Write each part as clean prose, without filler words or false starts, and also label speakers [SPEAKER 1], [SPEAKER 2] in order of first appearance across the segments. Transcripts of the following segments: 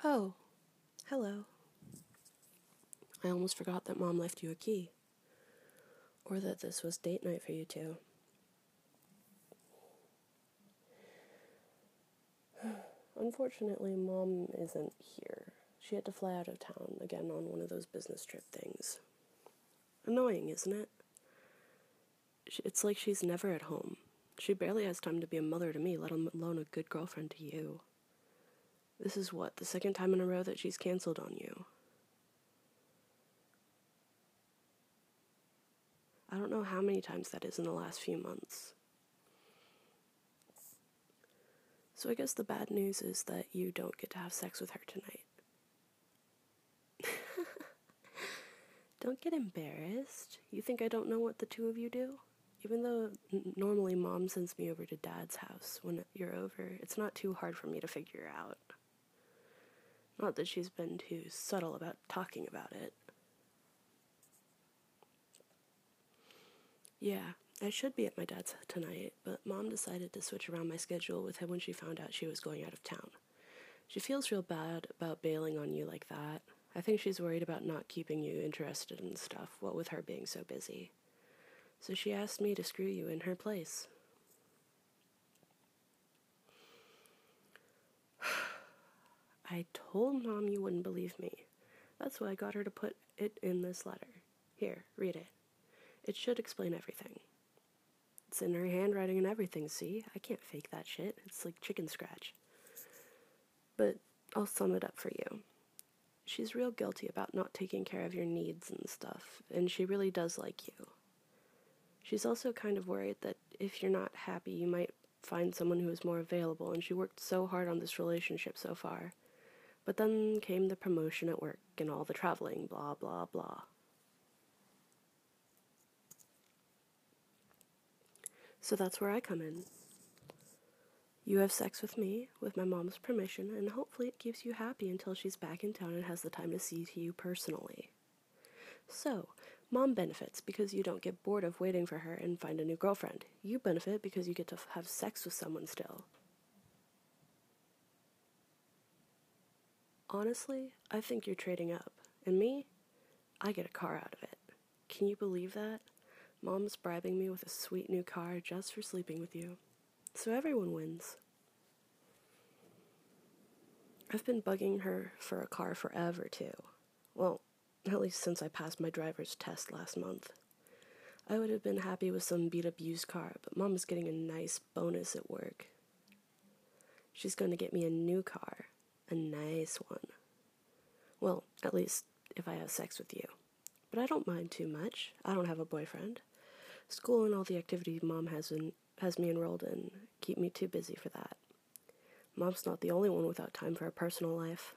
[SPEAKER 1] Oh, hello. I almost forgot that Mom left you a key. Or that this was date night for you two. Unfortunately, Mom isn't here. She had to fly out of town again on one of those business trip things. Annoying, isn't it? It's like she's never at home. She barely has time to be a mother to me, let alone a good girlfriend to you. This is what, the second time in a row that she's canceled on you? I don't know how many times that is in the last few months. So I guess the bad news is that you don't get to have sex with her tonight. Don't get embarrassed. You think I don't know what the two of you do? Even though normally Mom sends me over to Dad's house when you're over, it's not too hard for me to figure out. Not that she's been too subtle about talking about it. Yeah, I should be at my dad's tonight, but Mom decided to switch around my schedule with him when she found out she was going out of town. She feels real bad about bailing on you like that. I think she's worried about not keeping you interested in stuff, what with her being so busy. So she asked me to screw you in her place. I told Mom you wouldn't believe me. That's why I got her to put it in this letter. Here, read it. It should explain everything. It's in her handwriting and everything, see? I can't fake that shit. It's like chicken scratch. But I'll sum it up for you. She's real guilty about not taking care of your needs and stuff, and she really does like you. She's also kind of worried that if you're not happy, you might find someone who is more available, and she worked so hard on this relationship so far. But then came the promotion at work and all the traveling, blah, blah, blah. So that's where I come in. You have sex with me, with my mom's permission, and hopefully it keeps you happy until she's back in town and has the time to see to you personally. So, Mom benefits because you don't get bored of waiting for her and find a new girlfriend. You benefit because you get to have sex with someone still. Honestly, I think you're trading up. And me? I get a car out of it. Can you believe that? Mom's bribing me with a sweet new car just for sleeping with you. So everyone wins. I've been bugging her for a car forever, too. Well, at least since I passed my driver's test last month. I would have been happy with some beat-up used car, but Mom is getting a nice bonus at work. She's going to get me a new car. A nice one. Well, at least if I have sex with you. But I don't mind too much. I don't have a boyfriend. School and all the activities Mom has me enrolled in keep me too busy for that. Mom's not the only one without time for a personal life.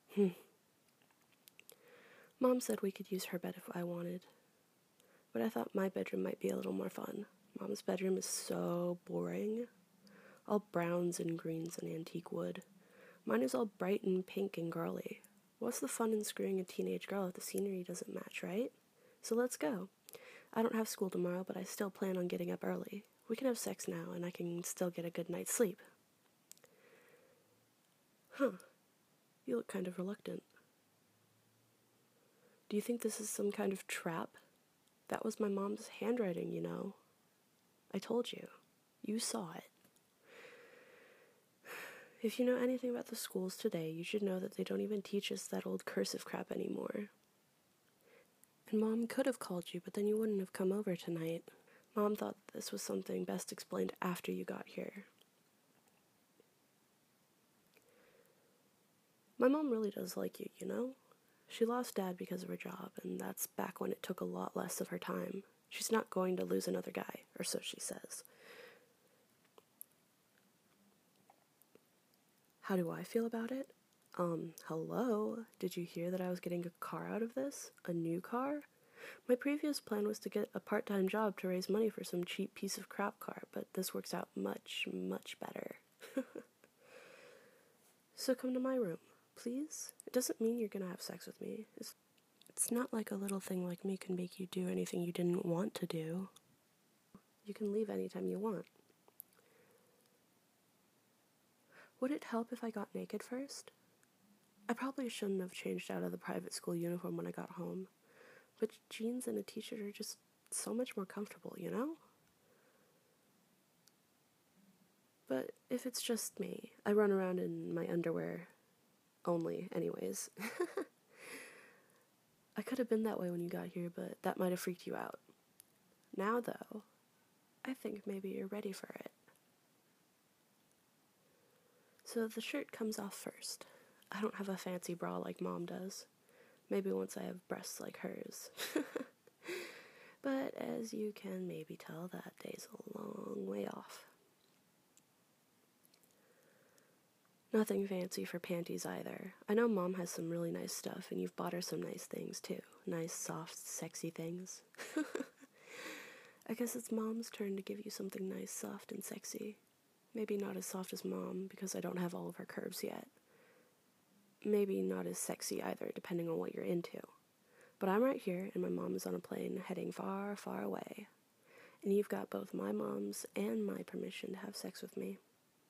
[SPEAKER 1] Mom said we could use her bed if I wanted. But I thought my bedroom might be a little more fun. Mom's bedroom is so boring. All browns and greens and antique wood. Mine is all bright and pink and girly. What's the fun in screwing a teenage girl if the scenery doesn't match, right? So let's go. I don't have school tomorrow, but I still plan on getting up early. We can have sex now, and I can still get a good night's sleep. Huh. You look kind of reluctant. Do you think this is some kind of trap? That was my mom's handwriting, you know. I told you. You saw it. If you know anything about the schools today, you should know that they don't even teach us that old cursive crap anymore. And Mom could have called you, but then you wouldn't have come over tonight. Mom thought this was something best explained after you got here. My mom really does like you, you know? She lost Dad because of her job, and that's back when it took a lot less of her time. She's not going to lose another guy, or so she says. How do I feel about it? Hello? Did you hear that I was getting a car out of this? A new car? My previous plan was to get a part-time job to raise money for some cheap piece of crap car, but this works out much, much better. So come to my room, please? It doesn't mean you're gonna have sex with me. It's not like a little thing like me can make you do anything you didn't want to do. You can leave anytime you want. Would it help if I got naked first? I probably shouldn't have changed out of the private school uniform when I got home, but jeans and a t-shirt are just so much more comfortable, you know? But if it's just me, I run around in my underwear only, anyways. I could have been that way when you got here, but that might have freaked you out. Now, though, I think maybe you're ready for it. So the shirt comes off first. I don't have a fancy bra like Mom does. Maybe once I have breasts like hers. But as you can maybe tell, that day's a long way off. Nothing fancy for panties either. I know Mom has some really nice stuff, and you've bought her some nice things too. Nice, soft, sexy things. I guess it's Mom's turn to give you something nice, soft, and sexy. Maybe not as soft as Mom, because I don't have all of her curves yet. Maybe not as sexy either, depending on what you're into. But I'm right here, and my mom is on a plane heading far, far away. And you've got both my mom's and my permission to have sex with me.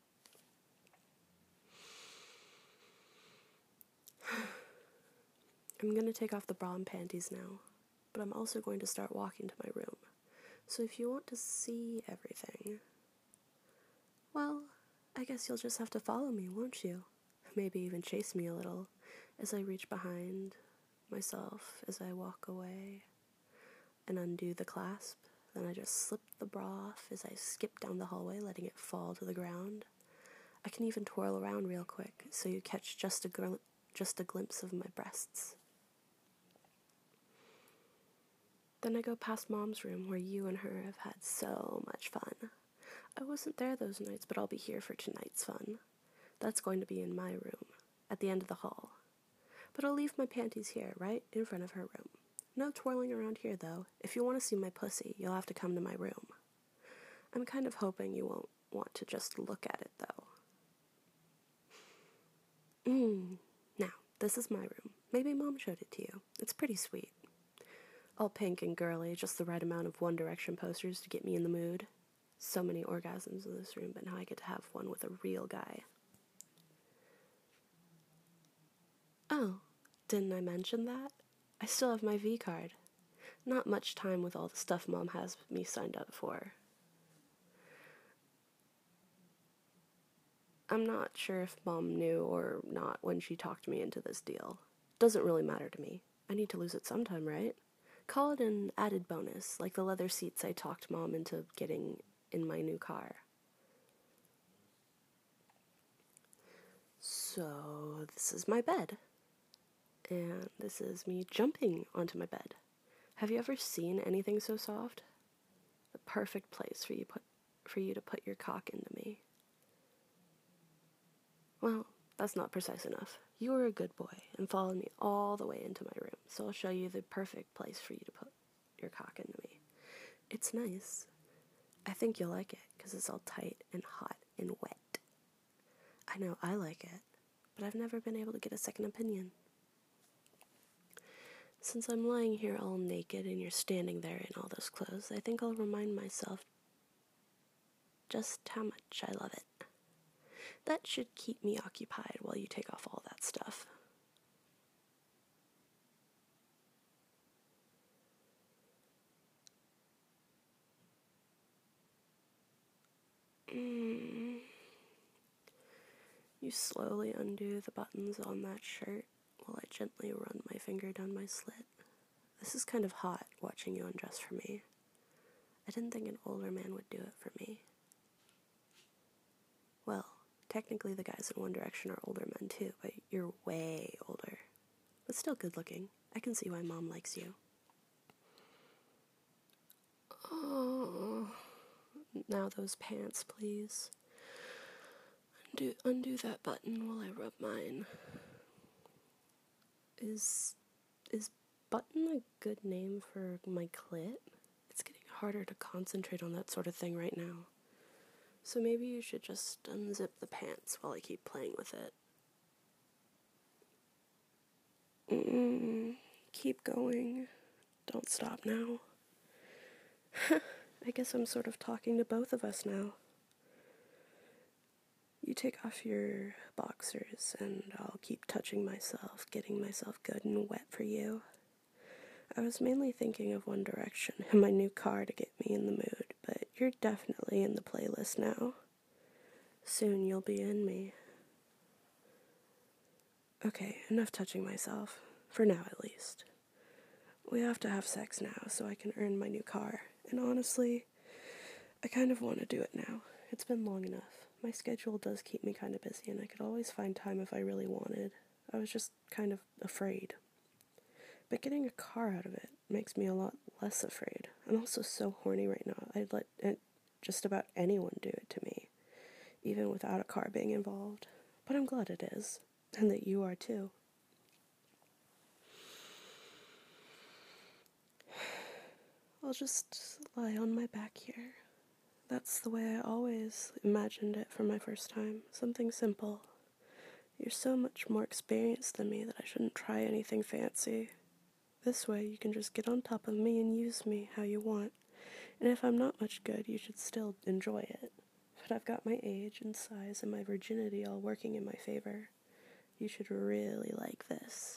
[SPEAKER 1] I'm going to take off the bra and panties now, but I'm also going to start walking to my room. So if you want to see everything, well, I guess you'll just have to follow me, won't you? Maybe even chase me a little as I reach behind myself as I walk away and undo the clasp. Then I just slip the bra off as I skip down the hallway, letting it fall to the ground. I can even twirl around real quick so you catch just a glimpse of my breasts. Then I go past Mom's room where you and her have had so much fun. I wasn't there those nights, but I'll be here for tonight's fun. That's going to be in my room, at the end of the hall. But I'll leave my panties here, right in front of her room. No twirling around here, though. If you want to see my pussy, you'll have to come to my room. I'm kind of hoping you won't want to just look at it, though. Now, this is my room. Maybe Mom showed it to you. It's pretty sweet. All pink and girly, just the right amount of One Direction posters to get me in the mood. So many orgasms in this room, but now I get to have one with a real guy. Oh, didn't I mention that? I still have my V card. Not much time with all the stuff Mom has me signed up for. I'm not sure if Mom knew or not when she talked me into this deal. Doesn't really matter to me. I need to lose it sometime, right? Call it an added bonus, like the leather seats I talked Mom into getting in my new car. So, this is my bed. And this is me jumping onto my bed. Have you ever seen anything so soft? The perfect place for you to put your cock into me. Well, that's not precise enough. You were a good boy and followed me all the way into my room, so I'll show you the perfect place for you to put your cock into me. It's nice. I think you'll like it, because it's all tight and hot and wet. I know I like it, but I've never been able to get a second opinion. Since I'm lying here all naked and you're standing there in all those clothes, I think I'll remind myself just how much I love it. That should keep me occupied while you take off all that stuff. You slowly undo the buttons on that shirt while I gently run my finger down my slit. This is kind of hot, watching you undress for me. I didn't think an older man would do it for me. Well, technically the guys in One Direction are older men too, but you're way older. But still good looking. I can see why Mom likes you. Oh, now those pants, please. Undo that button while I rub mine. Is button a good name for my clit? It's getting harder to concentrate on that sort of thing right now. So maybe you should just unzip the pants while I keep playing with it. Keep going. Don't stop now. I guess I'm sort of talking to both of us now. You take off your boxers, and I'll keep touching myself, getting myself good and wet for you. I was mainly thinking of One Direction and my new car to get me in the mood, but you're definitely in the playlist now. Soon you'll be in me. Okay, enough touching myself. For now, at least. We have to have sex now so I can earn my new car. And honestly, I kind of want to do it now. It's been long enough. My schedule does keep me kind of busy, and I could always find time if I really wanted. I was just kind of afraid. But getting a car out of it makes me a lot less afraid. I'm also so horny right now. I'd let just about anyone do it to me, even without a car being involved. But I'm glad it is, and that you are too. I'll just lie on my back here. That's the way I always imagined it for my first time. Something simple. You're so much more experienced than me that I shouldn't try anything fancy. This way you can just get on top of me and use me how you want. And if I'm not much good, you should still enjoy it. But I've got my age and size and my virginity all working in my favor. You should really like this.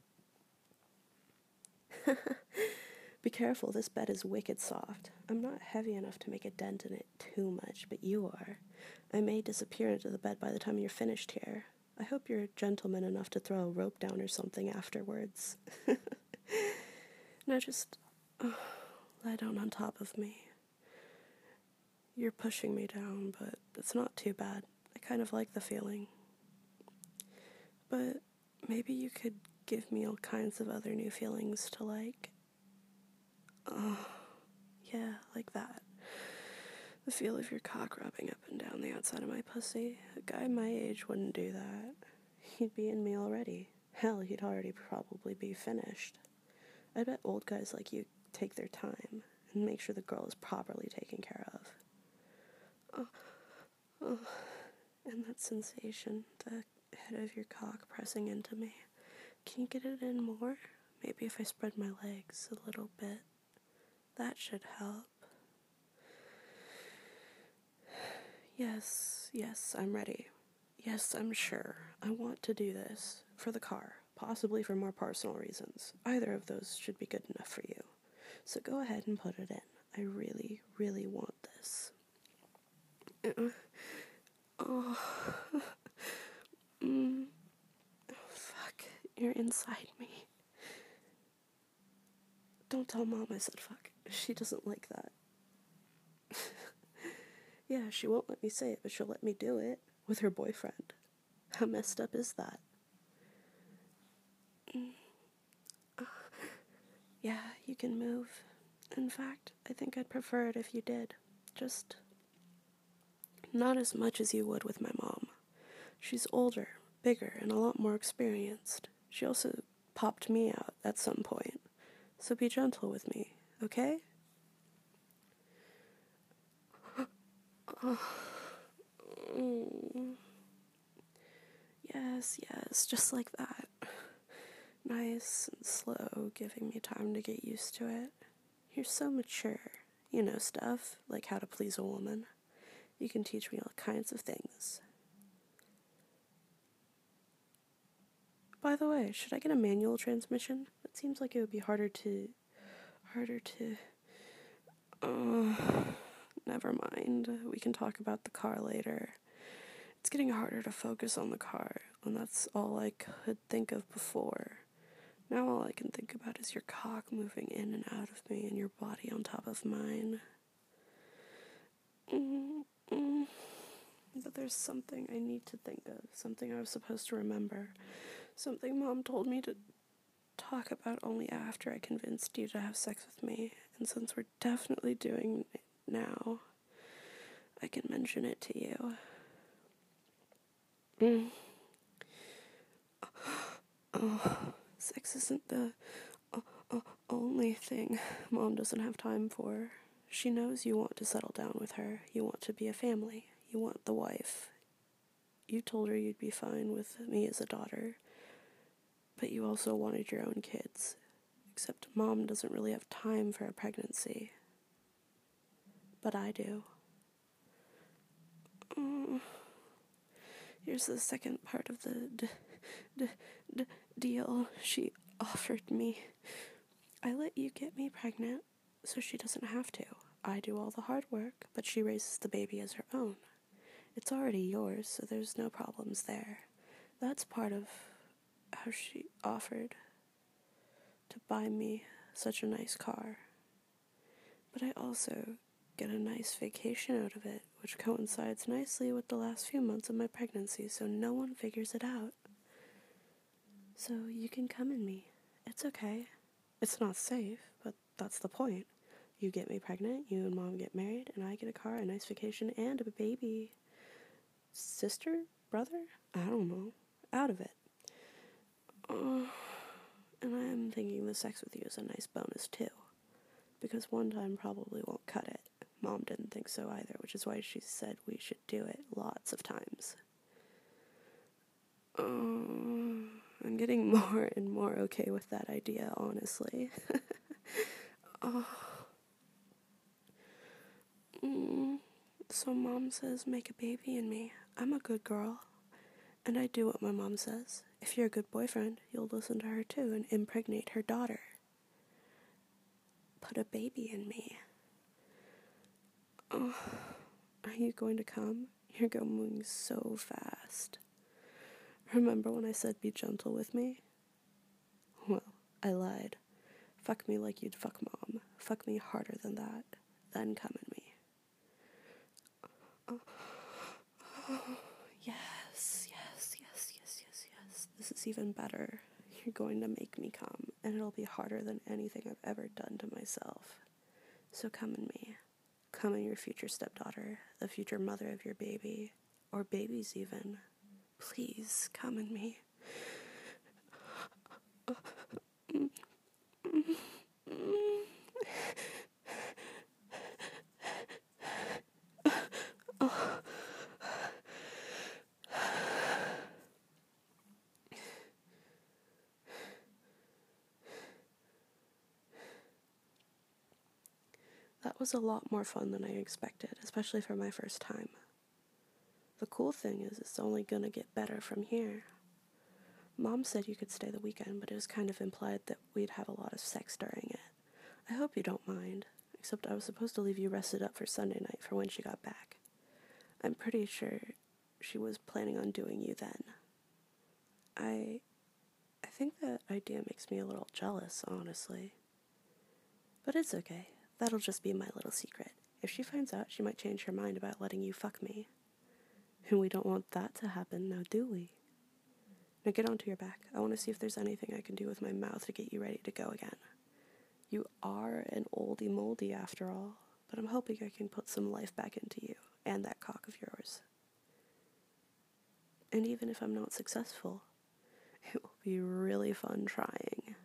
[SPEAKER 1] Be careful, this bed is wicked soft. I'm not heavy enough to make a dent in it too much, but you are. I may disappear into the bed by the time you're finished here. I hope you're a gentleman enough to throw a rope down or something afterwards. Now just lie down on top of me. You're pushing me down, but it's not too bad. I kind of like the feeling. But maybe you could give me all kinds of other new feelings to like. Yeah, like that. The feel of your cock rubbing up and down the outside of my pussy. A guy my age wouldn't do that. He'd be in me already. Hell, he'd already probably be finished. I bet old guys like you take their time and make sure the girl is properly taken care of. And that sensation, the head of your cock pressing into me. Can you get it in more? Maybe if I spread my legs a little bit. That should help. Yes, I'm ready. Yes, I'm sure. I want to do this. For the car. Possibly for more personal reasons. Either of those should be good enough for you. So go ahead and put it in. I really, really want this. Oh, fuck. You're inside me. Don't tell Mom I said fuck. She doesn't like that. Yeah, she won't let me say it, but she'll let me do it. With her boyfriend. How messed up is that? Yeah, you can move. In fact, I think I'd prefer it if you did. Just not as much as you would with my mom. She's older, bigger, and a lot more experienced. She also popped me out at some point. So be gentle with me, okay? Yes, just like that. Nice and slow, giving me time to get used to it. You're so mature. You know stuff, like how to please a woman. You can teach me all kinds of things. By the way, should I get a manual transmission? It seems like it would be harder to... Never mind. We can talk about the car later. It's getting harder to focus on the car, and that's all I could think of before. Now all I can think about is your cock moving in and out of me and your body on top of mine. But there's something I need to think of, something I was supposed to remember, something Mom told me to talk about only after I convinced you to have sex with me, and since we're definitely doing it now, I can mention it to you. Sex isn't the only thing Mom doesn't have time for. She knows you want to settle down with her. You want to be a family. You want the wife. You told her you'd be fine with me as a daughter, but you also wanted your own kids. Except Mom doesn't really have time for a pregnancy. But I do. Here's the second part of the deal she offered me. I let you get me pregnant so she doesn't have to. I do all the hard work, but she raises the baby as her own. It's already yours, so there's no problems there. That's part of how she offered to buy me such a nice car. But I also get a nice vacation out of it, which coincides nicely with the last few months of my pregnancy, so no one figures it out. So you can come in me. It's okay. It's not safe, but that's the point. You get me pregnant, you and Mom get married, and I get a car, a nice vacation, and a baby. Sister? Brother? I don't know. Out of it. And I am thinking the sex with you is a nice bonus, too. Because one time probably won't cut it. Mom didn't think so either, which is why she said we should do it lots of times. I'm getting more and more okay with that idea, honestly. So Mom says make a baby in me. I'm a good girl. And I do what my mom says. If you're a good boyfriend, you'll listen to her too and impregnate her daughter. Put a baby in me. Oh, are you going to come? You're going so fast. Remember when I said be gentle with me? Well, I lied. Fuck me like you'd fuck Mom. Fuck me harder than that. Then come in me. Yes. This is even better. You're going to make me come, and it'll be harder than anything I've ever done to myself. So come in me. Come in your future stepdaughter, the future mother of your baby, or babies even. Please, come in me. That was a lot more fun than I expected, especially for my first time. The cool thing is it's only gonna get better from here. Mom said you could stay the weekend, but it was kind of implied that we'd have a lot of sex during it. I hope you don't mind, except I was supposed to leave you rested up for Sunday night for when she got back. I'm pretty sure she was planning on doing you then. I think that idea makes me a little jealous, honestly. But it's okay. That'll just be my little secret. If she finds out, she might change her mind about letting you fuck me. And we don't want that to happen, now do we? Now get onto your back. I want to see if there's anything I can do with my mouth to get you ready to go again. You are an oldie moldy after all, but I'm hoping I can put some life back into you and that cock of yours. And even if I'm not successful, it will be really fun trying.